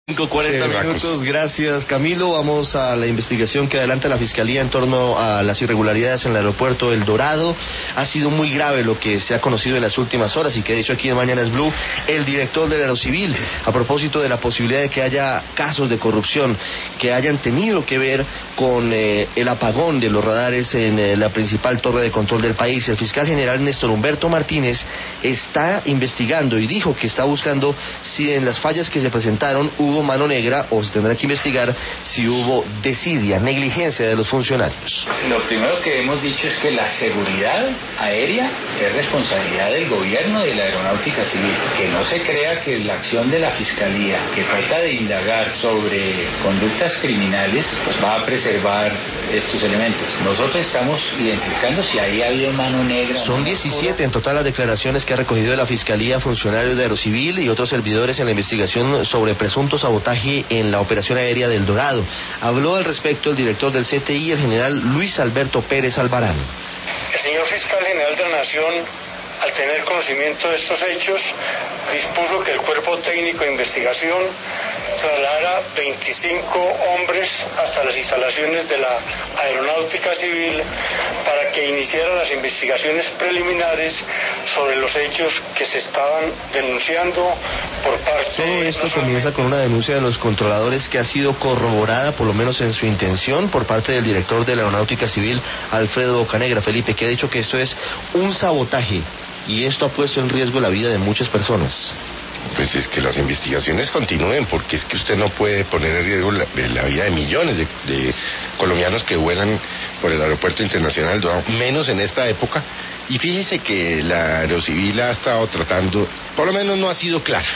5:40 minutos, gracias Camilo. Vamos a la investigación que adelanta la Fiscalía en torno a las irregularidades en el aeropuerto El Dorado. Ha sido muy grave lo que se ha conocido en las últimas horas y que ha dicho aquí en Mañanas Blue el director del Aerocivil a propósito de la posibilidad de que haya casos de corrupción que hayan tenido que ver con el apagón de los radares en la principal torre de control del país. El fiscal general Néstor Humberto Martínez está investigando y dijo que está buscando si en las fallas que se presentaron hubo mano negra o se tendrá que investigar si hubo desidia, negligencia de los funcionarios. Lo primero que hemos dicho es que la seguridad aérea es responsabilidad del gobierno y de la aeronáutica civil. Que no se crea que la acción de la Fiscalía, que trata de indagar sobre conductas criminales, pues va a preservar estos elementos. Nosotros estamos identificando si ahí ha habido mano negra. Son 17 en total las declaraciones que ha recogido de la Fiscalía funcionarios de Aerocivil y otros servidores en la investigación sobre presunto sabotaje en la operación aérea del Dorado. Habló al respecto el director del CTI, el general Luis Alberto Pérez Alvarán. El señor fiscal general de la Nación, al tener conocimiento de estos hechos, dispuso que el cuerpo técnico de investigación trasladara 25 hombres hasta las instalaciones de la Aeronáutica Civil para que iniciaran las investigaciones preliminares sobre los hechos que se estaban denunciando por parte... Todo esto comienza con una denuncia de los controladores que ha sido corroborada, por lo menos en su intención, por parte del director de la Aeronáutica Civil, Alfredo Bocanegra. Felipe, que ha dicho que esto es un sabotaje y esto ha puesto en riesgo la vida de muchas personas. Pues es que las investigaciones continúen, porque es que usted no puede poner en riesgo la vida de millones de colombianos que vuelan por el aeropuerto internacional, menos en esta época. Y fíjese que la Aerocivil ha estado tratando, por lo menos no ha sido clara,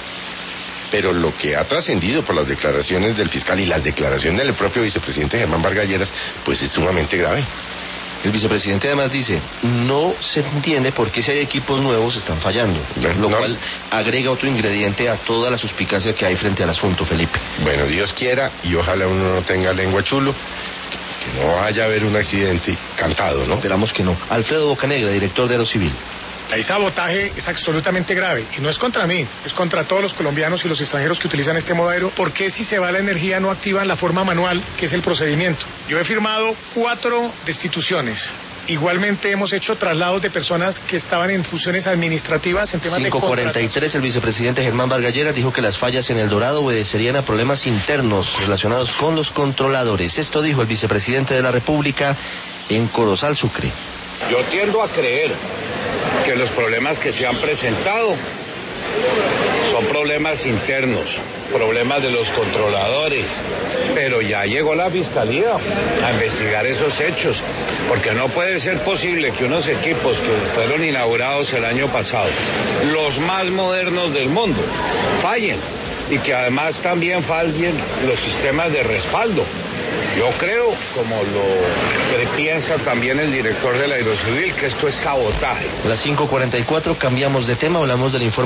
pero lo que ha trascendido por las declaraciones del fiscal y las declaraciones del propio vicepresidente Germán Vargas Lleras, pues es sumamente grave. El vicepresidente además dice, no se entiende por qué si hay equipos nuevos están fallando, lo cual agrega otro ingrediente a toda la suspicacia que hay frente al asunto, Felipe. Bueno, Dios quiera y ojalá uno no tenga lengua chulo, que no vaya a haber un accidente cantado, ¿no? Esperamos que no. Alfredo Bocanegra, director de Aerocivil. El sabotaje es absolutamente grave y no es contra mí, es contra todos los colombianos y los extranjeros que utilizan este modelo. ¿Por qué si se va la energía no activan la forma manual, que es el procedimiento? Yo he firmado 4 destituciones. Igualmente hemos hecho traslados de personas que estaban en funciones administrativas en temas de contratos. 5:43, el vicepresidente Germán Vargas Lleras dijo que las fallas en El Dorado obedecerían a problemas internos relacionados con los controladores. Esto dijo el vicepresidente de la República en Corozal, Sucre. Yo tiendo a creer que los problemas que se han presentado son problemas internos, problemas de los controladores, pero ya llegó la Fiscalía a investigar esos hechos, porque no puede ser posible que unos equipos que fueron inaugurados el año pasado, los más modernos del mundo, fallen y que además también fallen los sistemas de respaldo. Yo creo, como lo que piensa también el director de la Aerocivil, que esto es sabotaje. A las 5:44 cambiamos de tema, hablamos del informe